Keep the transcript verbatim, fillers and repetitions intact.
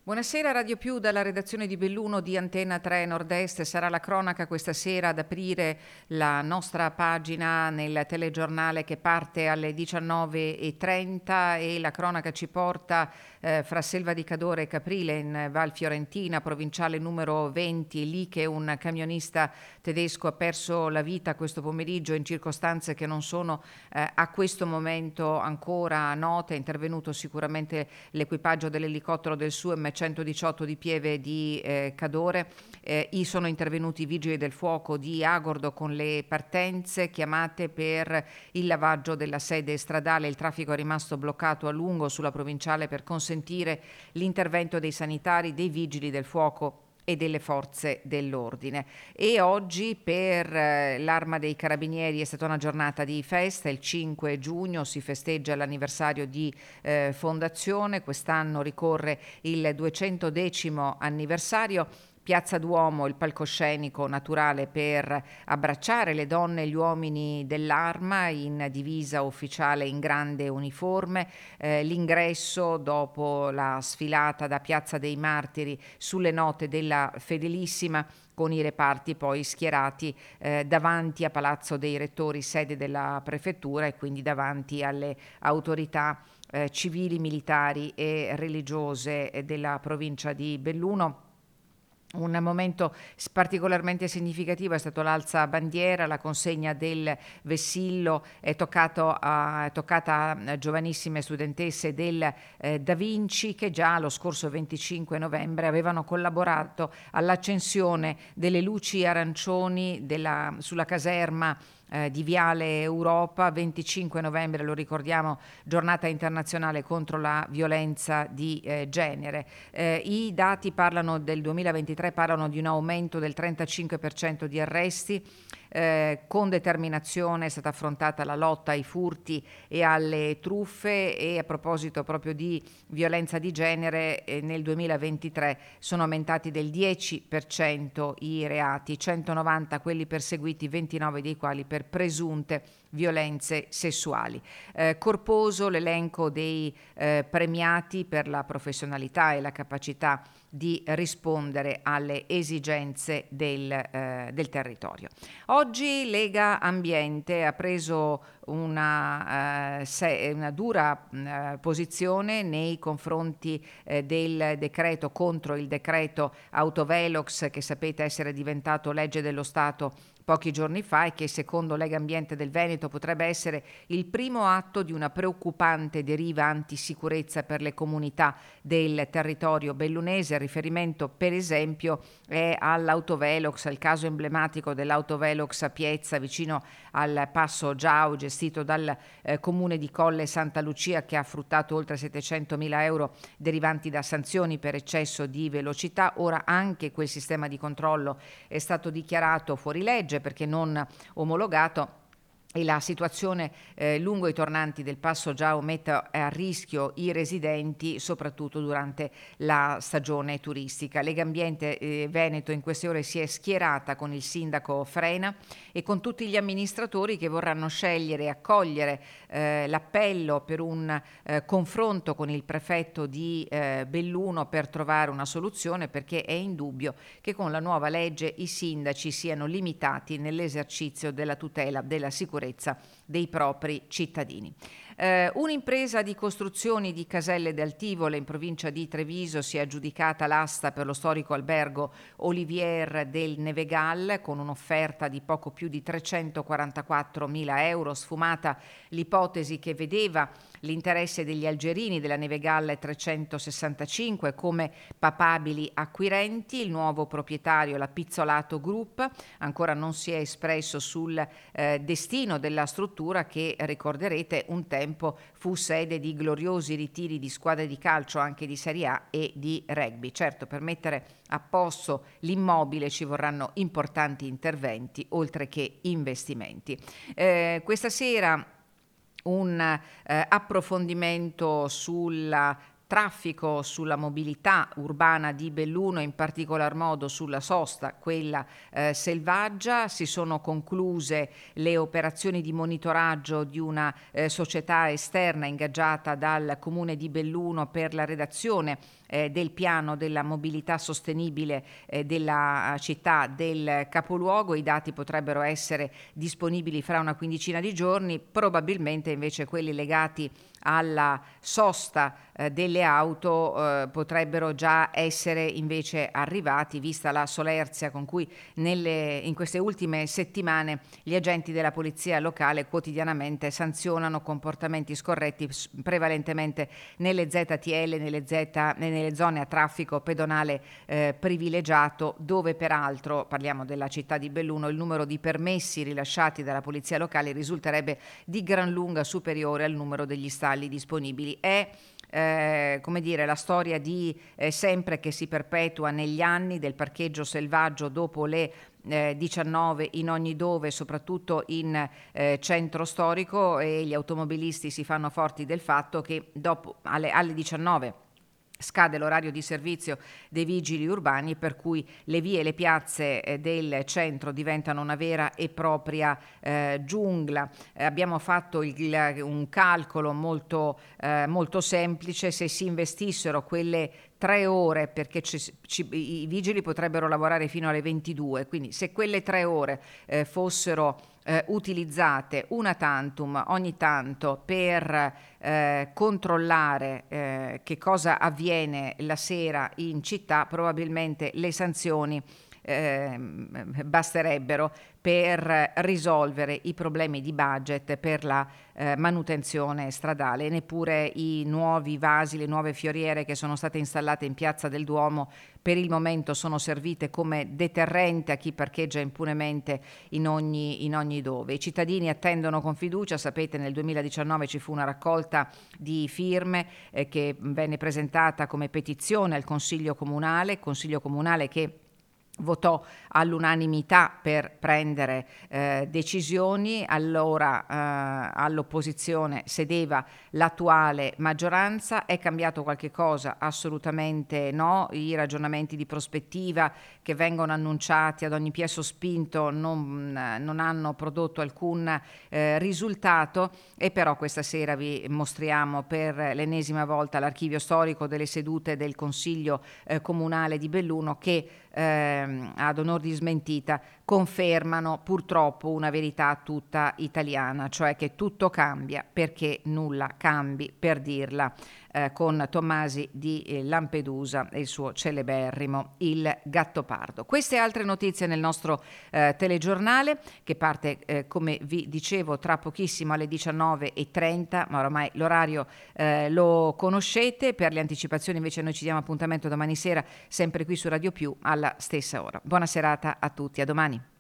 Buonasera Radio Più dalla redazione di Belluno di Antenna tre Nord-Est. Sarà la cronaca questa sera ad aprire la nostra pagina nel telegiornale che parte alle diciannove e trenta e la cronaca ci porta eh, fra Selva di Cadore e Caprile in Val Fiorentina, provinciale numero venti, lì che un camionista tedesco ha perso la vita questo pomeriggio in circostanze che non sono eh, a questo momento ancora note. È intervenuto sicuramente l'equipaggio dell'elicottero del S U M centodiciotto di Pieve di eh, Cadore, eh, i sono intervenuti i vigili del fuoco di Agordo con le partenze chiamate per il lavaggio della sede stradale. Il traffico è rimasto bloccato a lungo sulla provinciale per consentire l'intervento dei sanitari, dei vigili del fuoco e delle forze dell'ordine. E oggi per eh, l'Arma dei Carabinieri è stata una giornata di festa. Il cinque giugno si festeggia l'anniversario di eh, fondazione, quest'anno ricorre il duecentodecimo anniversario. Piazza Duomo, il palcoscenico naturale per abbracciare le donne e gli uomini dell'Arma in divisa ufficiale in grande uniforme, eh, l'ingresso dopo la sfilata da Piazza dei Martiri sulle note della Fedelissima con i reparti poi schierati eh, davanti a Palazzo dei Rettori, sede della prefettura, e quindi davanti alle autorità eh, civili, militari e religiose eh, della provincia di Belluno. Un momento particolarmente significativo è stato l'alza bandiera, la consegna del vessillo è, toccato a, è toccata a giovanissime studentesse del eh, Da Vinci che già lo scorso venticinque novembre avevano collaborato all'accensione delle luci arancioni della, sulla caserma Eh, di Viale Europa. Venticinque novembre, lo ricordiamo, giornata internazionale contro la violenza di eh, genere. Eh, I dati parlano del duemilaventitré, parlano di un aumento del trentacinque per cento di arresti. Eh, con determinazione è stata affrontata la lotta ai furti e alle truffe, e a proposito proprio di violenza di genere eh, nel duemilaventitré sono aumentati del dieci per cento i reati, centonovanta quelli perseguiti, ventinove dei quali per presunte violenze sessuali. Eh, corposo l'elenco dei eh, premiati per la professionalità e la capacità di rispondere alle esigenze del, eh, del territorio. Oggi Lega Ambiente ha preso una, eh, se, una dura eh, posizione nei confronti eh, del decreto, contro il decreto Autovelox, che sapete essere diventato legge dello Stato pochi giorni fa e che secondo Lega Ambiente del Veneto potrebbe essere il primo atto di una preoccupante deriva antisicurezza per le comunità del territorio bellunese. Il riferimento per esempio è all'Autovelox, al caso emblematico dell'Autovelox a Piezza vicino al Passo Giau, gestito dal eh, comune di Colle Santa Lucia, che ha fruttato oltre settecentomila euro derivanti da sanzioni per eccesso di velocità. Ora anche quel sistema di controllo è stato dichiarato fuori legge perché non omologato, e la situazione eh, lungo i tornanti del Passo Giau mette a rischio i residenti, soprattutto durante la stagione turistica. Lega Ambiente eh, Veneto in queste ore si è schierata con il sindaco Frena e con tutti gli amministratori che vorranno scegliere e accogliere eh, l'appello per un eh, confronto con il prefetto di eh, Belluno per trovare una soluzione, perché è indubbio che con la nuova legge i sindaci siano limitati nell'esercizio della tutela della sicurezza dei propri cittadini. Eh, un'impresa di costruzioni di Caselle d'Altivole in provincia di Treviso si è aggiudicata l'asta per lo storico albergo Olivier del Nevegal con un'offerta di poco più di trecentoquarantaquattromila euro, sfumata l'ipotesi che vedeva l'interesse degli algerini della Nevegal trecentosessantacinque come papabili acquirenti. Il nuovo proprietario, la Pizzolato Group, ancora non si è espresso sul eh, destino della struttura che, ricorderete, un tempo fu sede di gloriosi ritiri di squadre di calcio anche di Serie A e di rugby. Certo, per mettere a posto l'immobile ci vorranno importanti interventi oltre che investimenti. Eh, questa sera un eh, approfondimento sulla traffico, sulla mobilità urbana di Belluno, in particolar modo sulla sosta, quella eh, selvaggia. Si sono concluse le operazioni di monitoraggio di una eh, società esterna ingaggiata dal Comune di Belluno per la redazione eh, del piano della mobilità sostenibile eh, della città del capoluogo. I dati potrebbero essere disponibili fra una quindicina di giorni, probabilmente invece quelli legati alla sosta eh, delle auto eh, potrebbero già essere invece arrivati, vista la solerzia con cui nelle, in queste ultime settimane gli agenti della polizia locale quotidianamente sanzionano comportamenti scorretti prevalentemente nelle Z T L, nelle, Z, nelle zone a traffico pedonale eh, privilegiato, dove peraltro, parliamo della città di Belluno, il numero di permessi rilasciati dalla polizia locale risulterebbe di gran lunga superiore al numero degli stalli disponibili. È Eh, come dire, la storia di eh, sempre che si perpetua negli anni del parcheggio selvaggio dopo le eh, diciannove in ogni dove, soprattutto in eh, centro storico, e gli automobilisti si fanno forti del fatto che dopo alle, alle diciannove scade l'orario di servizio dei vigili urbani, per cui le vie e le piazze eh, del centro diventano una vera e propria eh, giungla. Eh, abbiamo fatto il, un calcolo molto, eh, molto semplice: se si investissero quelle tre ore, perché ci, ci, i vigili potrebbero lavorare fino alle ventidue, quindi se quelle tre ore eh, fossero eh, utilizzate una tantum ogni tanto per eh, controllare eh, che cosa avviene la sera in città, probabilmente le sanzioni eh, basterebbero per risolvere i problemi di budget per la eh, manutenzione stradale. Neppure i nuovi vasi, le nuove fioriere che sono state installate in Piazza del Duomo per il momento sono servite come deterrente a chi parcheggia impunemente in ogni, in ogni dove. I cittadini attendono con fiducia. Sapete, nel duemiladiciannove ci fu una raccolta di firme eh, che venne presentata come petizione al Consiglio Comunale, Consiglio Comunale che votò all'unanimità per prendere eh, decisioni. Allora eh, all'opposizione sedeva l'attuale maggioranza. È cambiato qualche cosa? Assolutamente no. I ragionamenti di prospettiva che vengono annunciati ad ogni piè sospinto non, non hanno prodotto alcun eh, risultato, e però questa sera vi mostriamo per l'ennesima volta l'archivio storico delle sedute del Consiglio eh, Comunale di Belluno che eh, ad onor di smentita confermano purtroppo una verità tutta italiana, cioè che tutto cambia perché nulla cambi, per dirla eh, con Tommasi di eh, Lampedusa e il suo celeberrimo Il Gattopardo. Queste altre notizie nel nostro eh, telegiornale, che parte eh, come vi dicevo tra pochissimo alle diciannove e trenta, ma oramai l'orario eh, lo conoscete. Per le anticipazioni invece noi ci diamo appuntamento domani sera sempre qui su Radio Più alla stessa ora. Buona serata a tutti, a domani.